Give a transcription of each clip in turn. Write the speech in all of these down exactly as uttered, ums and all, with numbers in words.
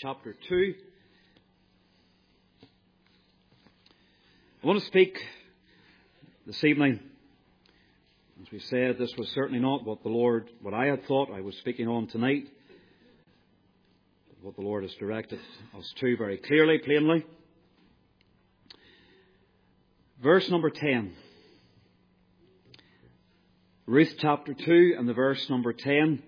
chapter two. I want to speak this evening. As we said, this was certainly not what the Lord, what I had thought I was speaking on tonight. What the Lord has directed us to very clearly, plainly. Verse number ten. Ruth chapter two and the verse number ten.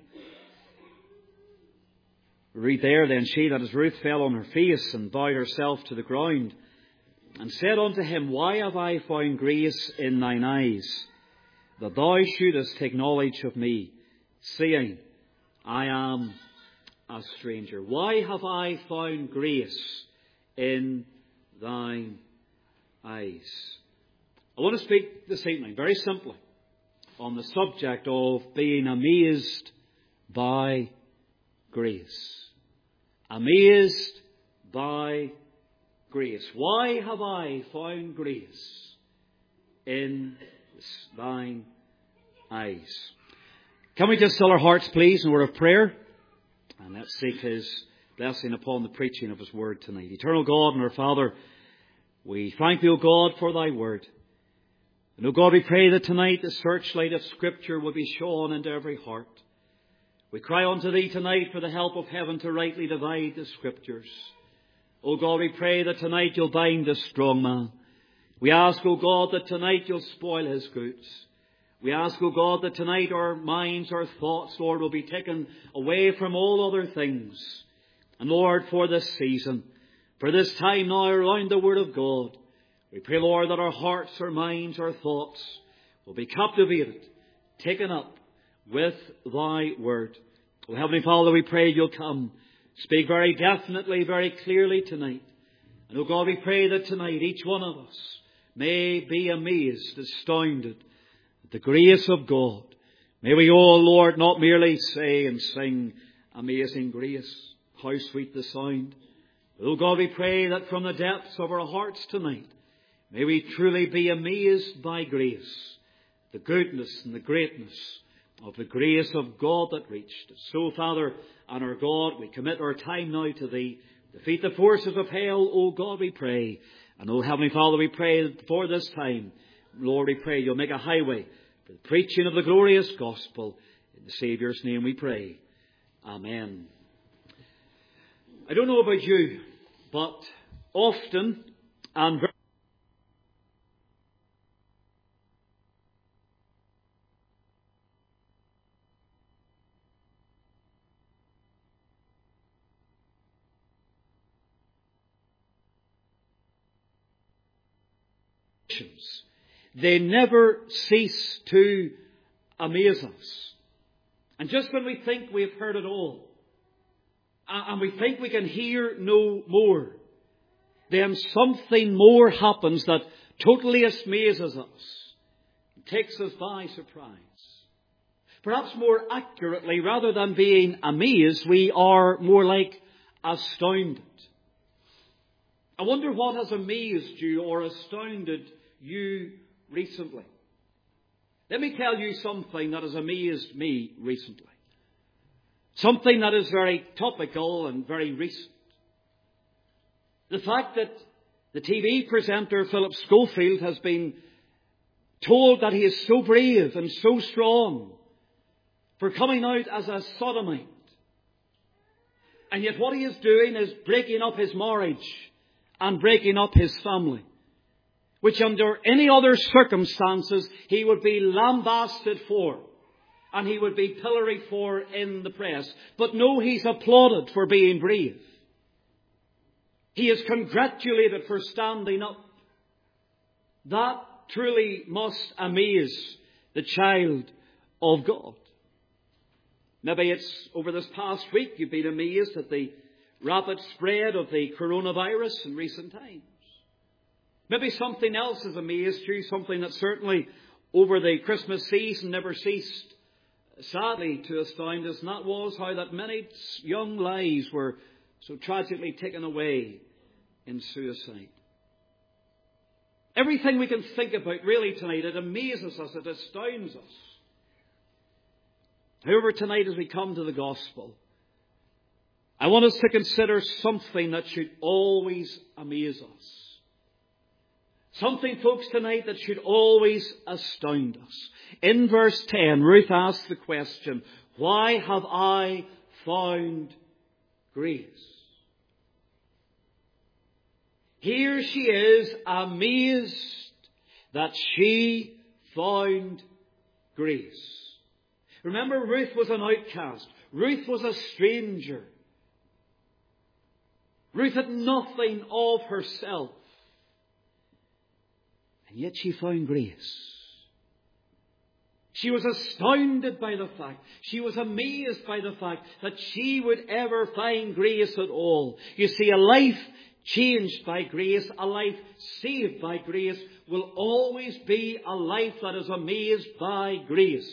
Read there, then she, that is Ruth, fell on her face and bowed herself to the ground, and said unto him, Why have I found grace in thine eyes, that thou shouldest take knowledge of me, seeing I am a stranger? Why have I found grace in thine eyes? I want to speak this evening, very simply, on the subject of being amazed by grace. Amazed by grace. Why have I found grace in thine eyes? Can we just still our hearts, please, in a word of prayer? And let's seek His blessing upon the preaching of His Word tonight. Eternal God and our Father, we thank Thee, O God, for Thy Word. And, O God, we pray that tonight the searchlight of Scripture will be shone into every heart. We cry unto Thee tonight for the help of heaven to rightly divide the Scriptures. O God, we pray that tonight You'll bind the strong man. We ask, O God, that tonight You'll spoil his goods. We ask, O God, that tonight our minds, our thoughts, Lord, will be taken away from all other things. And Lord, for this season, for this time now around the Word of God, we pray, Lord, that our hearts, our minds, our thoughts will be captivated, taken up with Thy Word. O Heavenly Father, we pray You'll come, speak very definitely, very clearly tonight. And, O God, we pray that tonight each one of us may be amazed, astounded at the grace of God. May we all, Lord, not merely say and sing, Amazing Grace, how sweet the sound. But, O God, we pray that from the depths of our hearts tonight, may we truly be amazed by grace, the goodness and the greatness of the grace of God that reached us. So, Father and our God, we commit our time now to Thee. Defeat the forces of hell, O God, we pray. And, O Heavenly Father, we pray for this time, Lord, we pray You'll make a highway for the preaching of the glorious gospel. In the Saviour's name we pray. Amen. I don't know about you, but often and very they never cease to amaze us. And just when we think we've heard it all, and we think we can hear no more, then something more happens that totally amazes us, takes us by surprise. Perhaps more accurately, rather than being amazed, we are more like astounded. I wonder what has amazed you or astounded you recently. Let me tell you something that has amazed me recently. Something that is very topical and very recent. The fact that the T V presenter Philip Schofield has been told that he is so brave and so strong for coming out as a sodomite. And yet what he is doing is breaking up his marriage and breaking up his family, which under any other circumstances he would be lambasted for and he would be pilloried for in the press. But no, he's applauded for being brave. He is congratulated for standing up. That truly must amaze the child of God. Maybe it's over this past week you've been amazed at the rapid spread of the coronavirus in recent times. Maybe something else has amazed you, something that certainly over the Christmas season never ceased, sadly, to astound us, and that was how that many young lives were so tragically taken away in suicide. Everything we can think about really tonight, it amazes us, it astounds us. However, tonight as we come to the gospel, I want us to consider something that should always amaze us. Something, folks, tonight that should always astound us. In verse ten, Ruth asks the question, why have I found grace? Here she is, amazed that she found grace. Remember, Ruth was an outcast. Ruth was a stranger. Ruth had nothing of herself. And yet she found grace. She was astounded by the fact, she was amazed by the fact that she would ever find grace at all. You see, a life changed by grace, a life saved by grace, will always be a life that is amazed by grace.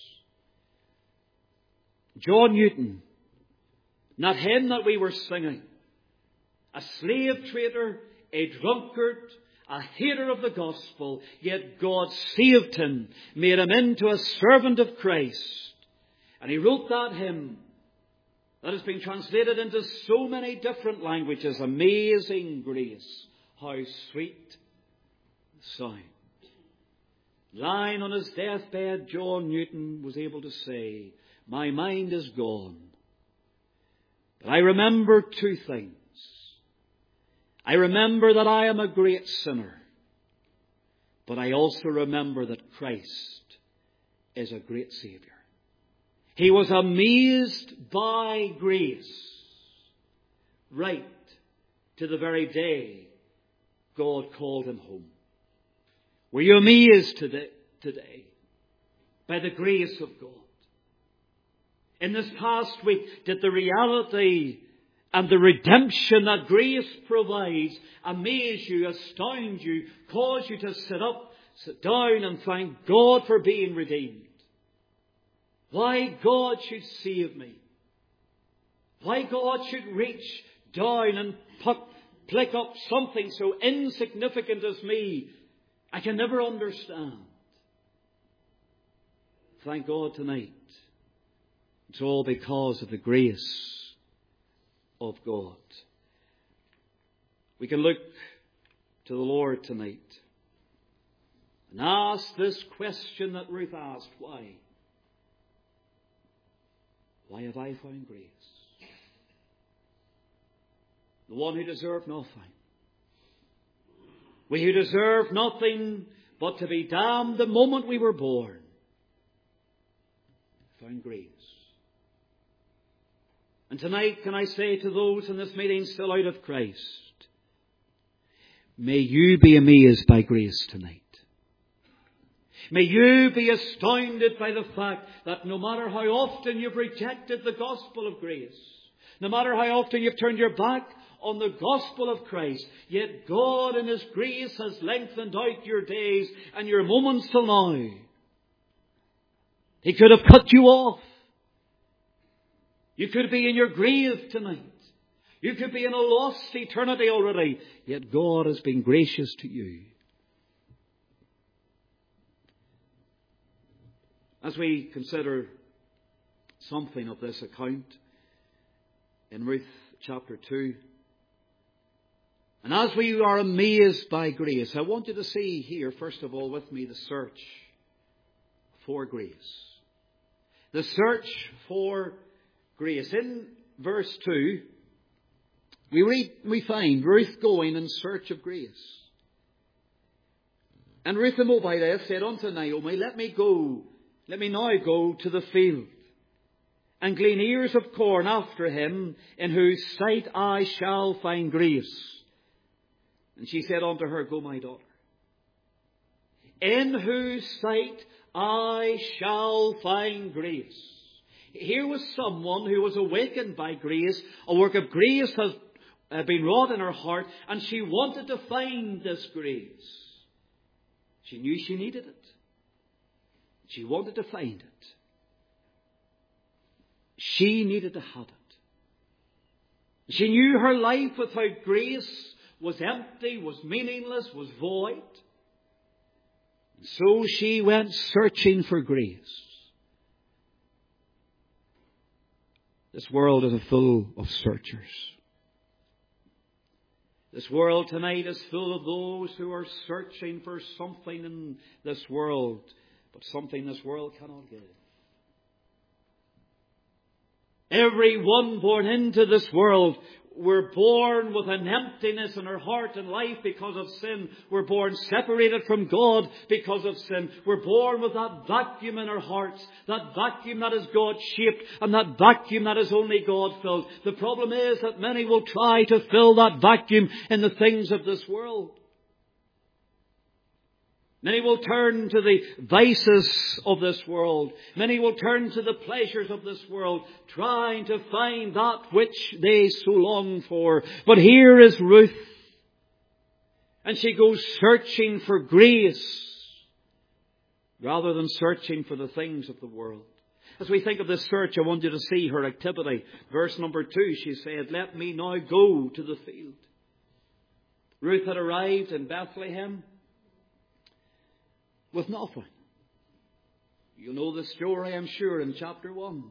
John Newton, not him that we were singing, a slave trader, a drunkard, a hater of the gospel, yet God saved him, made him into a servant of Christ. And he wrote that hymn that has been translated into so many different languages. Amazing grace, how sweet the sound. Lying on his deathbed, John Newton was able to say, my mind is gone, but I remember two things. I remember that I am a great sinner, but I also remember that Christ is a great Saviour. He was amazed by grace right to the very day God called him home. Were you amazed today, today by the grace of God? In this past week, did the reality and the redemption that grace provides amaze you, astound you, cause you to sit up, sit down and thank God for being redeemed? Why God should save me? Why God should reach down and put, pick up something so insignificant as me, I can never understand. Thank God tonight. It's all because of the grace of God. We can look to the Lord tonight and ask this question that Ruth asked. Why? Why have I found grace? The one who deserved nothing. We who deserved nothing but to be damned the moment we were born, found grace. And tonight, can I say to those in this meeting still out of Christ, may you be amazed by grace tonight. May you be astounded by the fact that no matter how often you've rejected the gospel of grace, no matter how often you've turned your back on the gospel of Christ, yet God in His grace has lengthened out your days and your moments till now. He could have cut you off. You could be in your grave tonight. You could be in a lost eternity already. Yet God has been gracious to you. As we consider something of this account in Ruth chapter two, and as we are amazed by grace, I want you to see here, first of all, with me, the search for grace. The search for grace. In verse two, we read, we find Ruth going in search of grace. And Ruth the Moabitess said unto Naomi, Let me go, let me now go to the field, and glean ears of corn after him, in whose sight I shall find grace. And she said unto her, Go, my daughter, in whose sight I shall find grace. Here was someone who was awakened by grace. A work of grace has been wrought in her heart, and she wanted to find this grace. She knew she needed it. She wanted to find it. She needed to have it. She knew her life without grace was empty, was meaningless, was void. And so she went searching for grace. This world is full of searchers. This world tonight is full of those who are searching for something in this world, but something this world cannot give. Every one born into this world, we're born with an emptiness in our heart and life because of sin. We're born separated from God because of sin. We're born with that vacuum in our hearts, that vacuum that is God-shaped and that vacuum that is only God-filled. The problem is that many will try to fill that vacuum in the things of this world. Many will turn to the vices of this world. Many will turn to the pleasures of this world, trying to find that which they so long for. But here is Ruth, and she goes searching for grace rather than searching for the things of the world. As we think of this search, I want you to see her activity. Verse number two, she said, "Let me now go to the field." Ruth had arrived in Bethlehem with nothing. You know the story, I'm sure, in chapter one.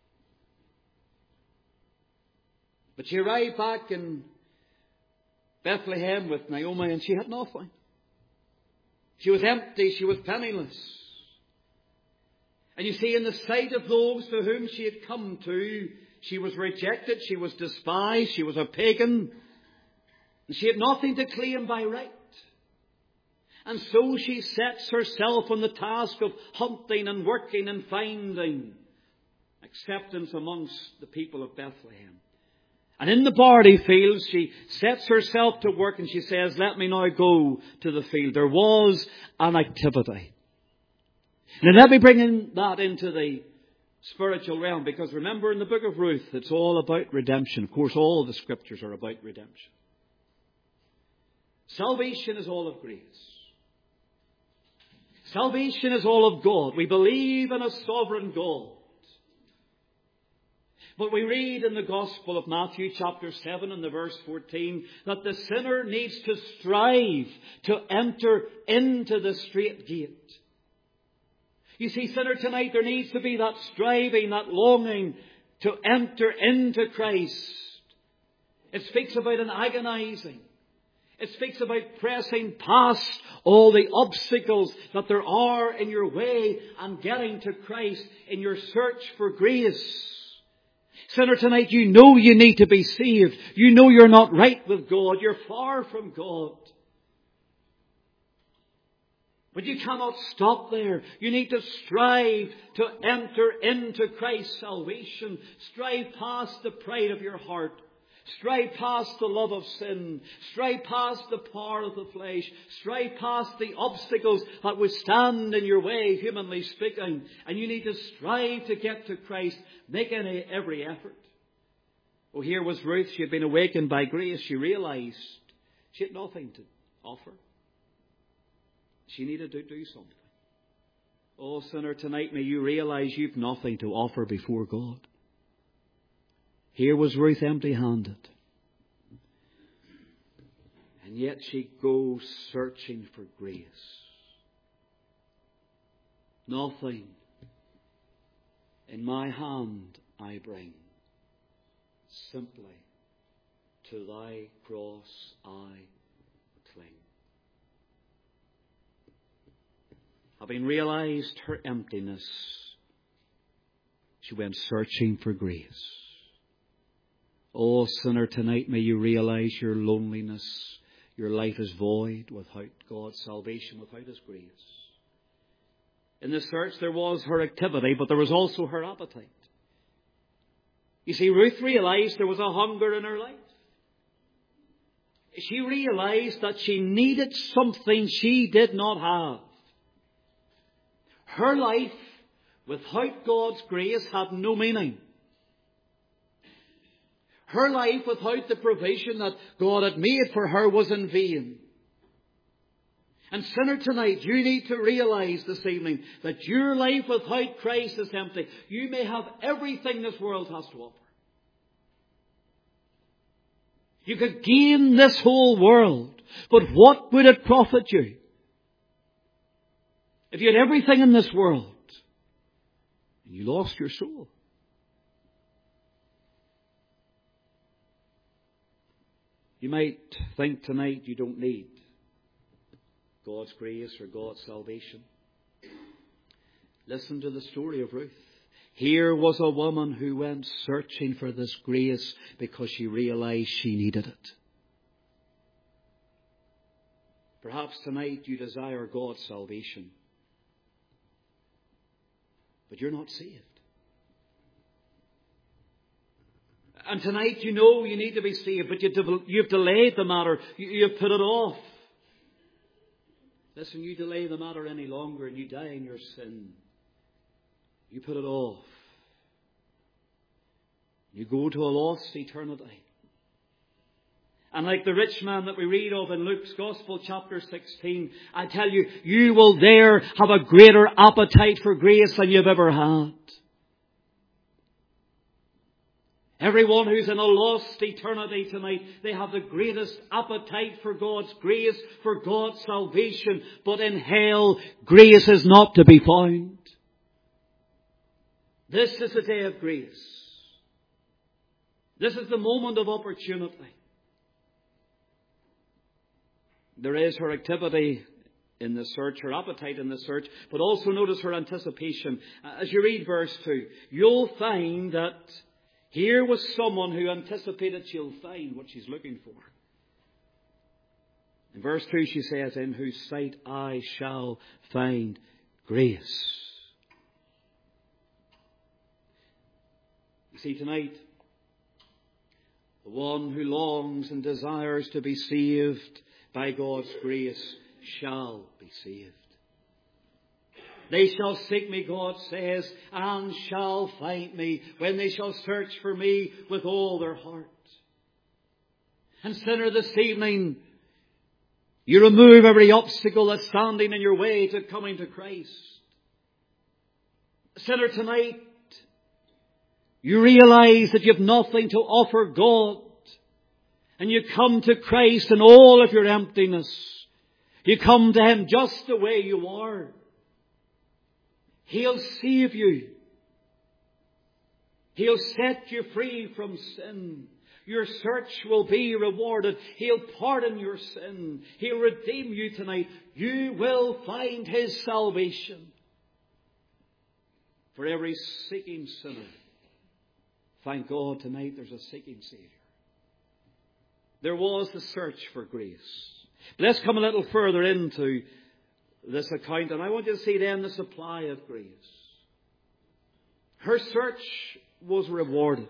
But she arrived back in Bethlehem with Naomi and she had nothing. She was empty, she was penniless. And you see, in the sight of those to whom she had come to, she was rejected, she was despised, she was a pagan. And she had nothing to claim by right. And so she sets herself on the task of hunting and working and finding acceptance amongst the people of Bethlehem. And in the barley fields, she sets herself to work and she says, "Let me now go to the field." There was an activity. Now let me bring in that into the spiritual realm, because remember, in the book of Ruth, it's all about redemption. Of course, all the scriptures are about redemption. Salvation is all of grace. Salvation is all of God. We believe in a sovereign God. But we read in the Gospel of Matthew chapter seven and the verse fourteen that the sinner needs to strive to enter into the straight gate. You see, sinner, tonight there needs to be that striving, that longing to enter into Christ. It speaks about an agonizing. It speaks about pressing past all the obstacles that there are in your way and getting to Christ in your search for grace. Sinner, tonight you know you need to be saved. You know you're not right with God. You're far from God. But you cannot stop there. You need to strive to enter into Christ's salvation. Strive past the pride of your heart. Strive past the love of sin. Strive past the power of the flesh. Strive past the obstacles that would stand in your way, humanly speaking. And you need to strive to get to Christ, making every effort. Oh, here was Ruth. She had been awakened by grace. She realized she had nothing to offer. She needed to do something. Oh, sinner, tonight may you realize you've nothing to offer before God. Here was Ruth empty-handed. And yet she goes searching for grace. Nothing in my hand I bring. Simply to thy cross I cling. Having realized her emptiness, she went searching for grace. Oh, sinner, tonight may you realize your loneliness. Your life is void without God's salvation, without His grace. In the search there was her activity, but there was also her appetite. You see, Ruth realized there was a hunger in her life. She realized that she needed something she did not have. Her life without God's grace had no meaning. Her life without the provision that God had made for her was in vain. And sinner, tonight you need to realize this evening that your life without Christ is empty. You may have everything this world has to offer. You could gain this whole world, but what would it profit you if you had everything in this world and you lost your soul? You might think tonight you don't need God's grace or God's salvation. Listen to the story of Ruth. Here was a woman who went searching for this grace because she realized she needed it. Perhaps tonight you desire God's salvation, but you're not saved. And tonight you know you need to be saved, but you've delayed the matter. You've put it off. Listen, you delay the matter any longer and you die in your sin. You put it off. You go to a lost eternity. And like the rich man that we read of in Luke's Gospel, chapter sixteen, I tell you, you will there have a greater appetite for grace than you've ever had. Everyone who's in a lost eternity tonight, they have the greatest appetite for God's grace, for God's salvation. But in hell, grace is not to be found. This is the day of grace. This is the moment of opportunity. There is her activity in the search, her appetite in the search, but also notice her anticipation. As you read verse two, you'll find that here was someone who anticipated she'll find what she's looking for. In verse two she says, in whose sight I shall find grace. You see, tonight, the one who longs and desires to be saved by God's grace shall be saved. They shall seek me, God says, and shall find me when they shall search for me with all their heart. And sinner, this evening, you remove every obstacle that's standing in your way to coming to Christ. Sinner, tonight, you realize that you have nothing to offer God. And you come to Christ in all of your emptiness. You come to Him just the way you are. He'll save you. He'll set you free from sin. Your search will be rewarded. He'll pardon your sin. He'll redeem you tonight. You will find His salvation. For every seeking sinner, thank God tonight there's a seeking Savior. There was the search for grace. But let's come a little further into this account, and I want you to see then the supply of grace. Her search was rewarded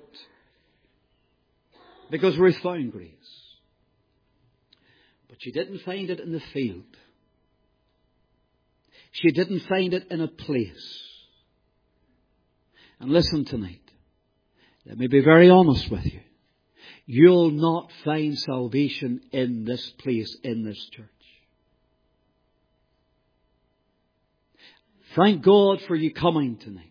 because Ruth found grace. But she didn't find it in the field. She didn't find it in a place. And listen tonight. Let me be very honest with you. You'll not find salvation in this place, in this church. Thank God for you coming tonight.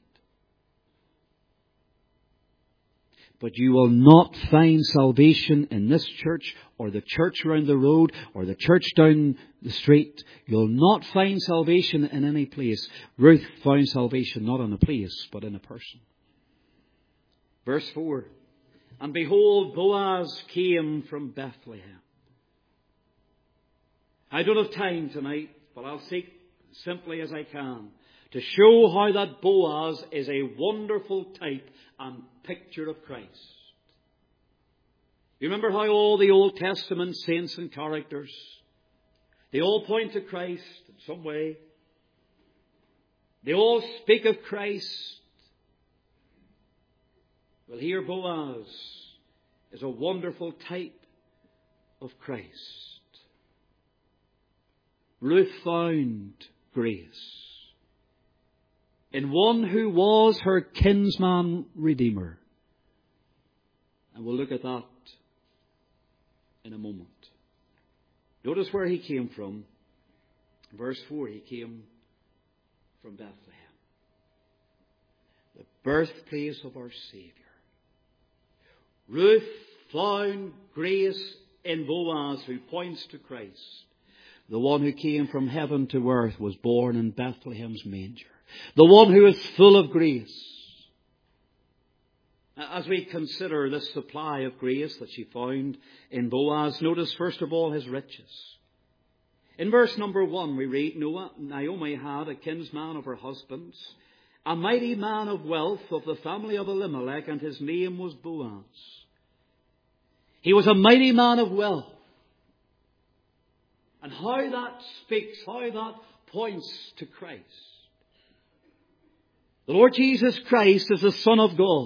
But you will not find salvation in this church or the church around the road or the church down the street. You'll not find salvation in any place. Ruth found salvation not in a place, but in a person. Verse four. And behold, Boaz came from Bethlehem. I don't have time tonight, but I'll seek simply as I can to show how that Boaz is a wonderful type and picture of Christ. You remember how all the Old Testament saints and characters, they all point to Christ in some way. They all speak of Christ. Well, here Boaz is a wonderful type of Christ. Ruth found grace in one who was her kinsman redeemer. And we'll look at that in a moment. Notice where he came from. Verse four, he came from Bethlehem, the birthplace of our Saviour. Ruth found grace in Boaz, who points to Christ. The one who came from heaven to earth was born in Bethlehem's manger. The one who is full of grace. As we consider this supply of grace that she found in Boaz, notice first of all his riches. In verse number one we read, Naomi had a kinsman of her husband's, a mighty man of wealth of the family of Elimelech, and his name was Boaz. He was a mighty man of wealth. And how that speaks, how that points to Christ. The Lord Jesus Christ is the Son of God.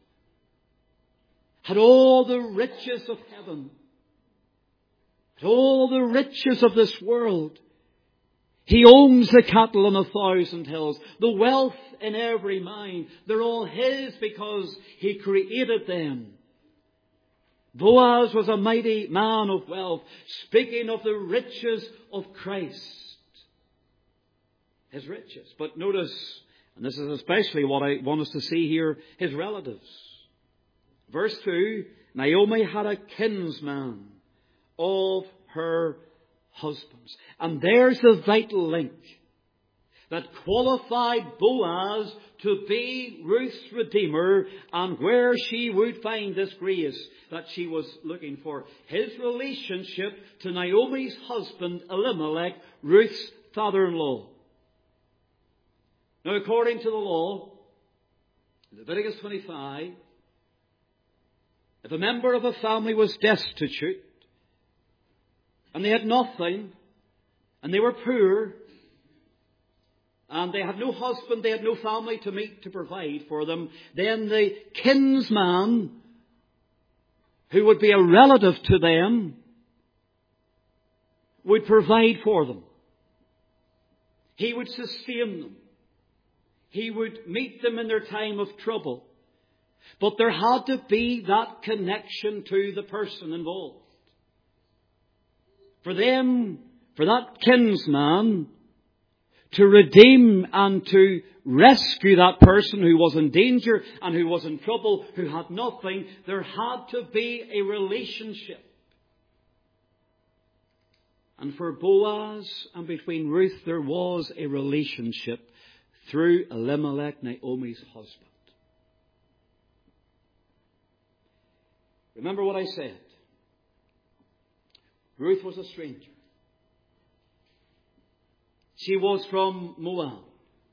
Had all the riches of heaven. Had all the riches of this world. He owns the cattle on a thousand hills. The wealth in every mine. They're all His because He created them. Boaz was a mighty man of wealth, speaking of the riches of Christ. His riches. But notice, and this is especially what I want us to see here, his relatives. Verse two, Naomi had a kinsman of her husbands. And there's the vital link that qualified Boaz to be Ruth's Redeemer, and where she would find this grace that she was looking for. His relationship to Naomi's husband Elimelech, Ruth's father-in-law. Now, according to the law, Leviticus twenty-five, if a member of a family was destitute, and they had nothing, and they were poor, and they had no husband, they had no family to meet to provide for them, then the kinsman, who would be a relative to them, would provide for them. He would sustain them. He would meet them in their time of trouble. But there had to be that connection to the person involved. For them, for that kinsman, to redeem and to rescue that person who was in danger and who was in trouble, who had nothing, there had to be a relationship. And for Boaz and between Ruth there was a relationship through Elimelech, Naomi's husband. Remember what I said. Ruth was a stranger. She was from Moab.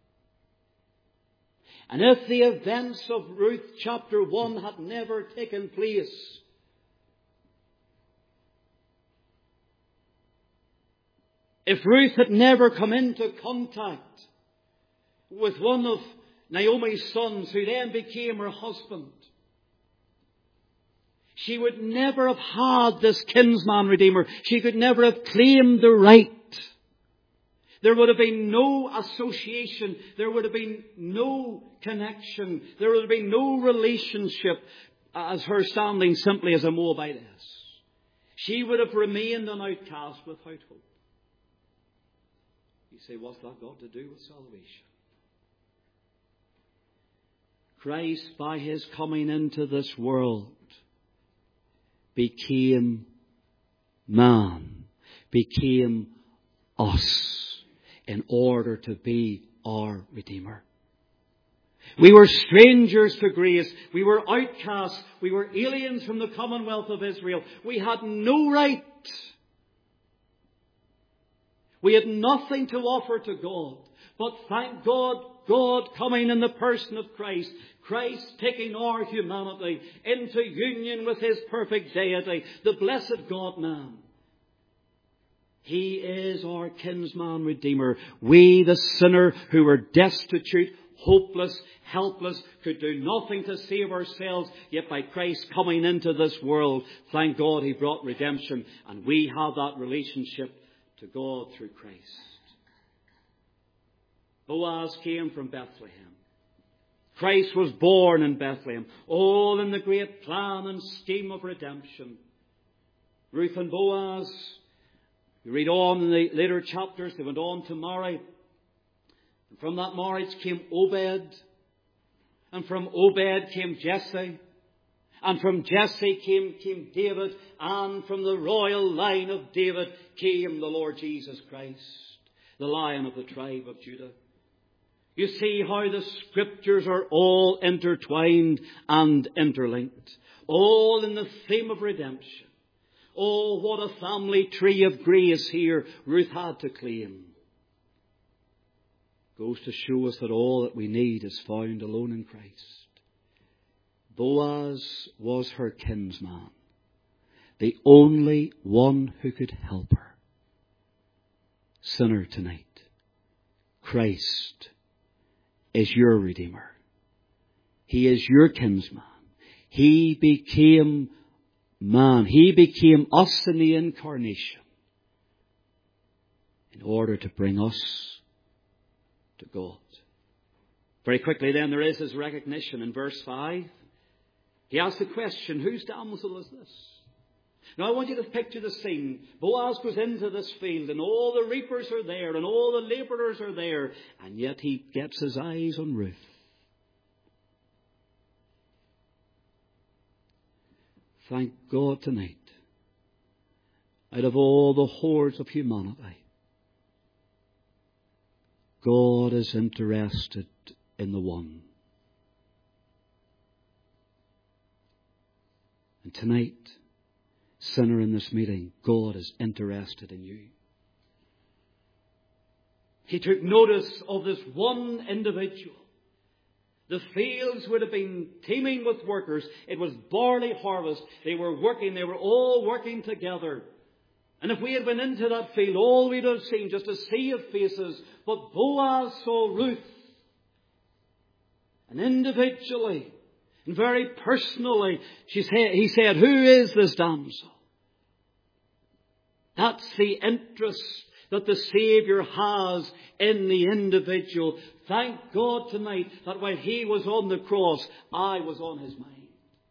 And if the events of Ruth chapter one had never taken place, if Ruth had never come into contact with one of Naomi's sons, who then became her husband, she would never have had this kinsman redeemer. She could never have claimed the right. There would have been no association. There would have been no connection. There would have been no relationship as her standing simply as a Moabitess. She would have remained an outcast without hope. You say, what's that got to do with salvation? Christ, by His coming into this world, became man, became us, in order to be our Redeemer. We were strangers to grace. We were outcasts. We were aliens from the commonwealth of Israel. We had no right. We had nothing to offer to God. But thank God, God coming in the person of Christ, Christ taking our humanity into union with His perfect deity, the blessed God-man. He is our kinsman redeemer. We, the sinner who were destitute, hopeless, helpless, could do nothing to save ourselves, yet by Christ coming into this world, thank God He brought redemption, and we have that relationship to God through Christ. Boaz came from Bethlehem. Christ was born in Bethlehem, all in the great plan and scheme of redemption. Ruth and Boaz, you read on in the later chapters, they went on to marry. And from that marriage came Obed. And from Obed came Jesse. And from Jesse came, came David. And from the royal line of David came the Lord Jesus Christ, the Lion of the tribe of Judah. You see how the Scriptures are all intertwined and interlinked. All in the theme of redemption. Oh, what a family tree of grace here Ruth had to claim. Goes to show us that all that we need is found alone in Christ. Boaz was her kinsman, the only one who could help her. Sinner tonight, Christ is your Redeemer. He is your kinsman. He became man. He became us in the incarnation in order to bring us to God. Very quickly then there is his recognition in verse five. He asks the question, whose damsel is this? Now I want you to picture the scene. Boaz goes into this field and all the reapers are there and all the labourers are there, and yet he gets his eyes on Ruth. Thank God tonight, out of all the hordes of humanity, God is interested in the one. And tonight, sinner in this meeting, God is interested in you. He took notice of this one individual. The fields would have been teeming with workers. It was barley harvest. They were working. They were all working together. And if we had been into that field, all we'd have seen just a sea of faces. But Boaz saw Ruth. And individually, and very personally, she said, he said, who is this damsel? That's the interest that the Saviour has in the individual. Thank God tonight that while He was on the cross, I was on His mind.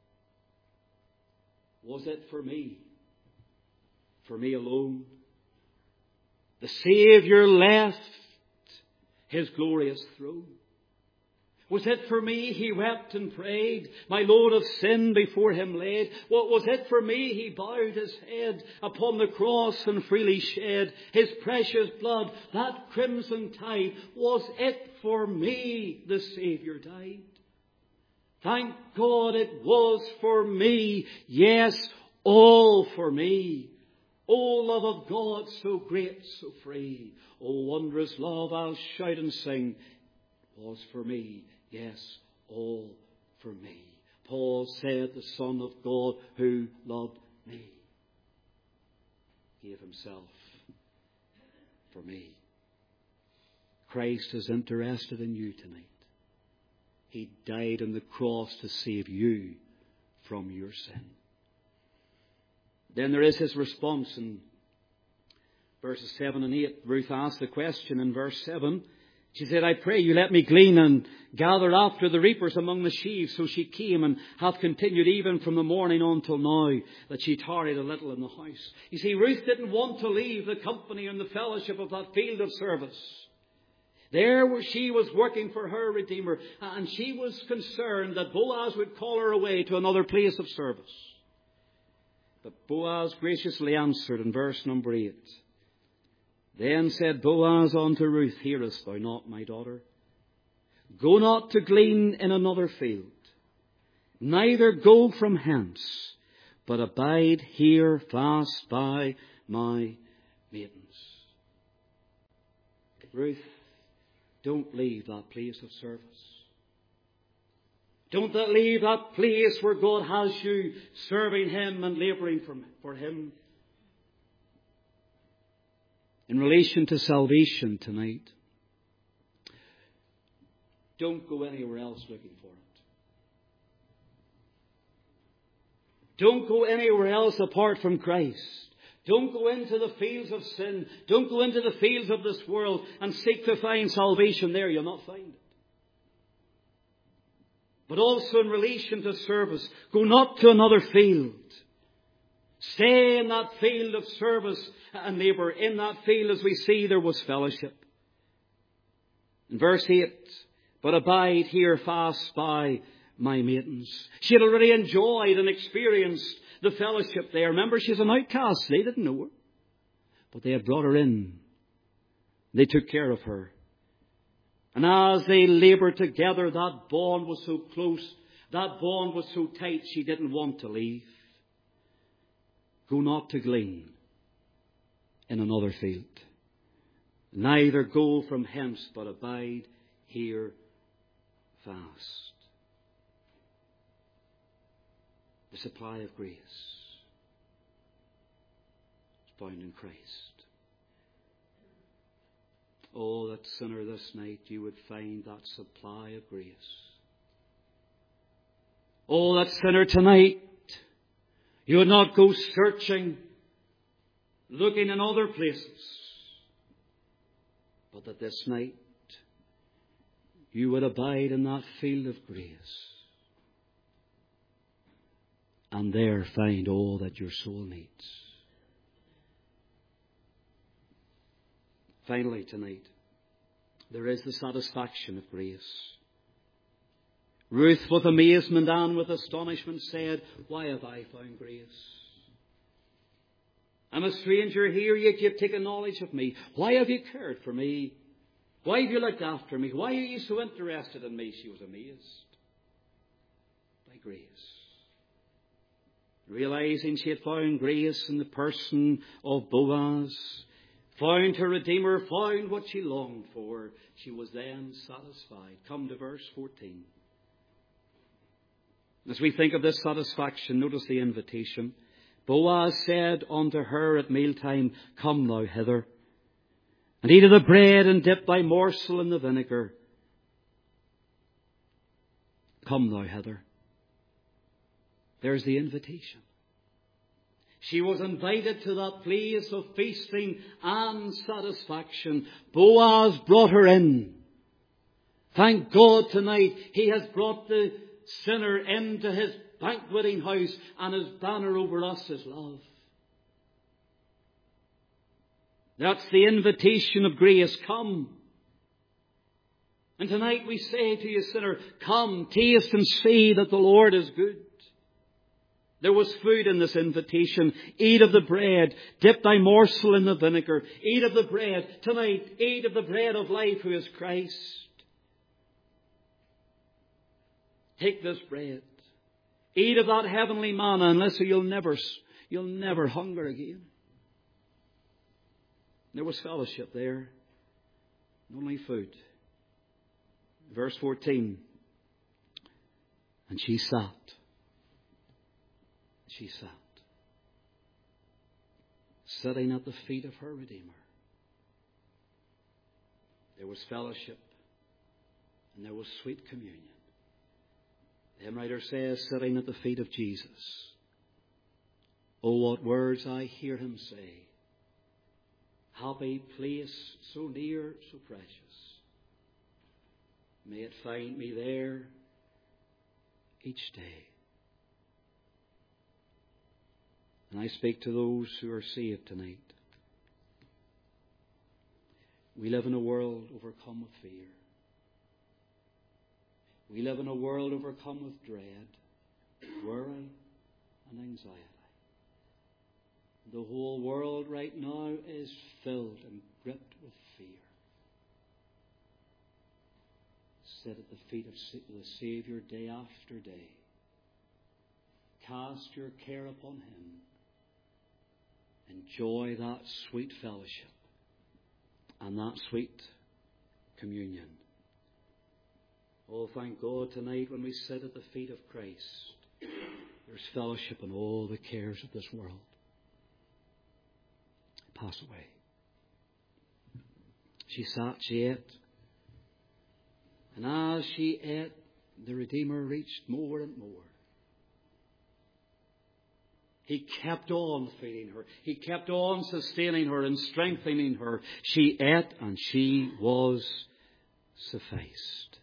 Was it for me? For me alone? The Saviour left His glorious throne. Was it for me He wept and prayed, my load of sin before Him laid? What was it for me He bowed His head upon the cross and freely shed His precious blood, that crimson tide? Was it for me the Saviour died? Thank God it was for me. Yes, all for me. O love of God, so great, so free. O wondrous love, I'll shout and sing. Was for me. Yes, all for me. Paul said, the Son of God who loved me gave Himself for me. Christ is interested in you tonight. He died on the cross to save you from your sin. Then there is His response in verses seven and eight. Ruth asked the question in verse seven. She said, I pray you let me glean and gather after the reapers among the sheaves. So she came and hath continued even from the morning until now, that she tarried a little in the house. You see, Ruth didn't want to leave the company and the fellowship of that field of service. There where she was working for her Redeemer, and she was concerned that Boaz would call her away to another place of service. But Boaz graciously answered in verse number eight. Then said Boaz unto Ruth, hearest thou not, my daughter? Go not to glean in another field, neither go from hence, but abide here fast by my maidens. Ruth, don't leave that place of service. Don't leave that place where God has you serving Him and labouring for Him. In relation to salvation tonight, don't go anywhere else looking for it. Don't go anywhere else apart from Christ. Don't go into the fields of sin. Don't go into the fields of this world and seek to find salvation there. You'll not find it. But also in relation to service, go not to another field. Stay in that field of service and labour. In that field, as we see, there was fellowship. In verse eight, but abide here fast by my maidens. She had already enjoyed and experienced the fellowship there. Remember, she's an outcast. They didn't know her. But they had brought her in. They took care of her. And as they laboured together, that bond was so close, that bond was so tight, she didn't want to leave. Go not to glean in another field. Neither go from hence, but abide here fast. The supply of grace is found in Christ. Oh, that sinner this night, you would find that supply of grace. Oh, that sinner tonight, you would not go searching, looking in other places, but that this night you would abide in that field of grace and there find all that your soul needs. Finally tonight, there is the satisfaction of grace. Ruth, with amazement and with astonishment, said, "Why have I found grace? I'm a stranger here, yet you have taken knowledge of me. Why have you cared for me? Why have you looked after me? Why are you so interested in me?" She was amazed by grace. Realizing she had found grace in the person of Boaz, found her Redeemer, found what she longed for, she was then satisfied. Come to verse fourteen. As we think of this satisfaction, notice the invitation. Boaz said unto her at mealtime, "Come thou hither, and eat of the bread, and dip thy morsel in the vinegar. Come thou hither." There's the invitation. She was invited to that place of feasting and satisfaction. Boaz brought her in. Thank God tonight He has brought the sinner into His banqueting house, and His banner over us is love. That's the invitation of grace. Come. And tonight we say to you, sinner, come, taste and see that the Lord is good. There was food in this invitation. Eat of the bread. Dip thy morsel in the vinegar. Eat of the bread. Tonight, eat of the bread of life, who is Christ. Take this bread. Eat of that heavenly manna, unless you'll never, you'll never hunger again. There was fellowship there, not only food. Verse fourteen. And she sat. She sat, sitting at the feet of her Redeemer. There was fellowship and there was sweet communion. The hymn writer says, sitting at the feet of Jesus. Oh, what words I hear him say. Happy place, so near, so precious. May it find me there each day. And I speak to those who are saved tonight. We live in a world overcome with fear. We live in a world overcome with dread, worry, and anxiety. The whole world right now is filled and gripped with fear. Sit at the feet of the Saviour day after day. Cast your care upon Him. Enjoy that sweet fellowship and that sweet communion. Oh, thank God tonight when we sit at the feet of Christ, there's fellowship in all the cares of this world. Pass away. She sat, she ate. And as she ate, the Redeemer reached more and more. He kept on feeding her. He kept on sustaining her and strengthening her. She ate and she was sufficed.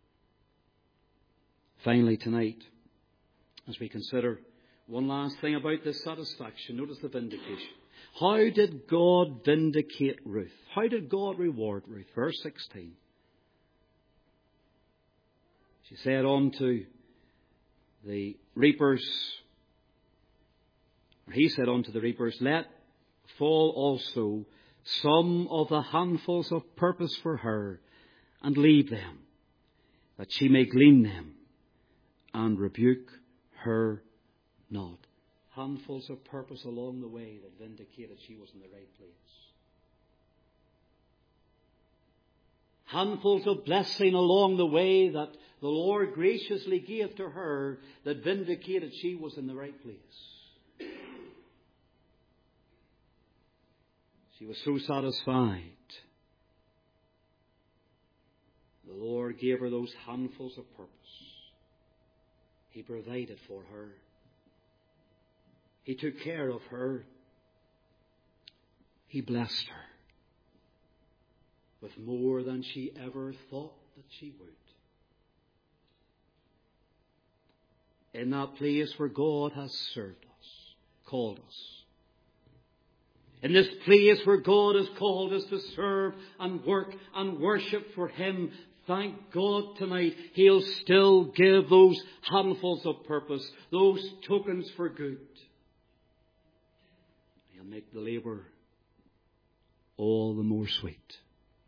Finally tonight, as we consider one last thing about this satisfaction, notice the vindication. How did God vindicate Ruth? How did God reward Ruth? Verse sixteen. She said unto the reapers, or he said unto the reapers, let fall also some of the handfuls of purpose for her, and leave them, that she may glean them, and rebuke her not. Handfuls of purpose along the way that vindicated she was in the right place. Handfuls of blessing along the way that the Lord graciously gave to her that vindicated she was in the right place. She was so satisfied. The Lord gave her those handfuls of purpose. He provided for her. He took care of her. He blessed her with more than she ever thought that she would. In that place where God has served us, called us. In this place where God has called us to serve and work and worship for Him, thank God tonight He'll still give those handfuls of purpose, those tokens for good. He'll make the labour all the more sweet.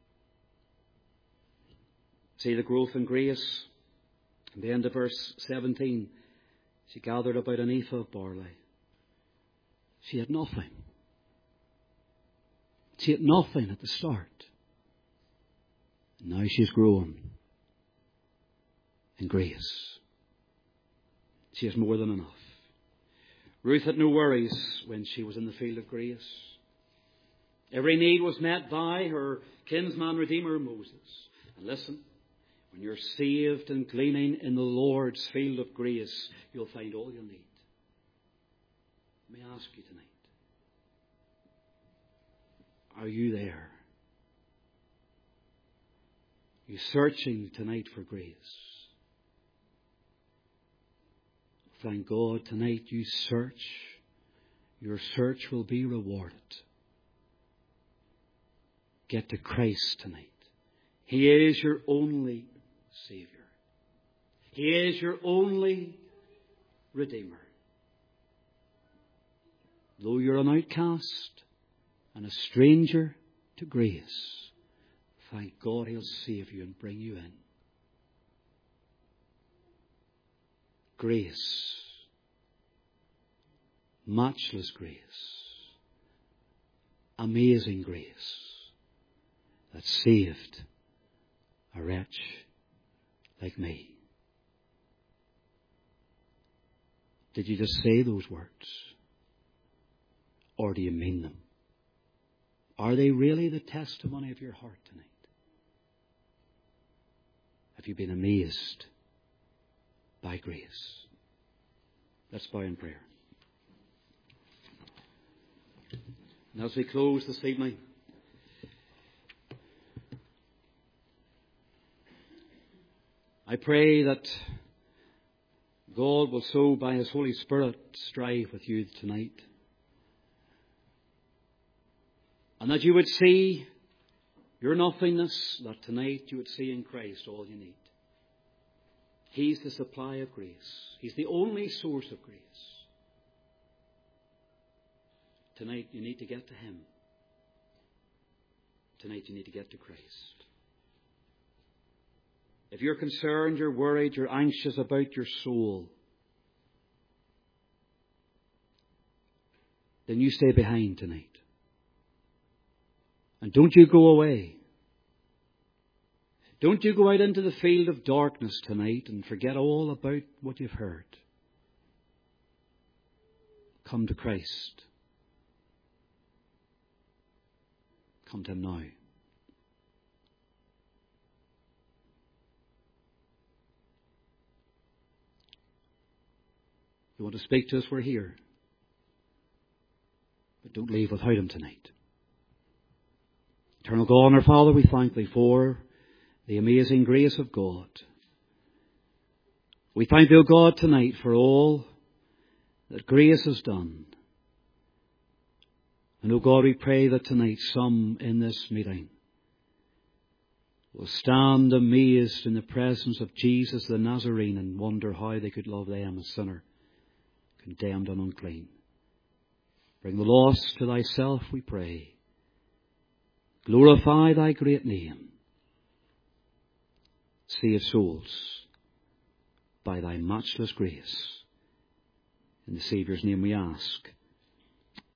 See the growth in grace. At the end of verse seventeen, she gathered about an ephah of barley. She had nothing. She had nothing at the start. And now she's grown in grace. She has more than enough. Ruth had no worries when she was in the field of grace. Every need was met by her kinsman redeemer Moses. And listen, when you're saved and gleaning in the Lord's field of grace, you'll find all you'll need. Let me ask you tonight, are you there? Are you searching tonight for grace? Thank God tonight you search. Your search will be rewarded. Get to Christ tonight. He is your only Savior. He is your only Redeemer. Though you're an outcast and a stranger to grace, thank God He'll save you and bring you in. Grace. Matchless grace. Amazing grace that saved a wretch like me. Did you just say those words? Or do you mean them? Are they really the testimony of your heart tonight? Have you been amazed by grace? Let's bow in prayer. And as we close this evening, I pray that God will so by His Holy Spirit strive with you tonight. And that you would see your nothingness, that tonight you would see in Christ all you need. He's the supply of grace. He's the only source of grace. Tonight you need to get to Him. Tonight you need to get to Christ. If you're concerned, you're worried, you're anxious about your soul, then you stay behind tonight. And don't you go away. Don't you go out into the field of darkness tonight and forget all about what you've heard. Come to Christ. Come to Him now. You want to speak to us, we're here. But don't leave without Him tonight. Eternal God and our Father, we thank Thee for the amazing grace of God. We thank Thee, O God, tonight for all that grace has done. And, O God, we pray that tonight some in this meeting will stand amazed in the presence of Jesus the Nazarene and wonder how they could love them, a sinner, condemned and unclean. Bring the lost to Thyself, we pray. Glorify Thy great name. save souls by thy matchless grace. In the Saviour's name we ask.